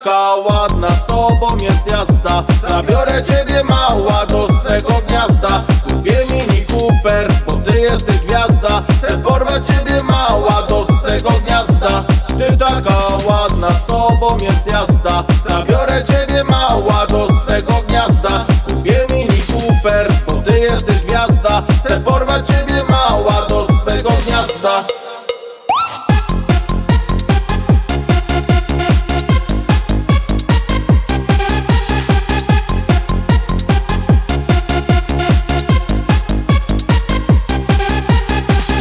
Taka ładna, z tobą jest jazda. Zabiorę ciebie mała do swego gniazda. Kupię Mini Cooper, bo ty jesteś gwiazda. Chcę porwać ciebie mała do swego gniazda. Ty taka ładna, z tobą jest jazda. Zabiorę ciebie mała do swego gniazda. Kupię Mini Cooper, bo ty jesteś gwiazda. Chcę porwać ciebie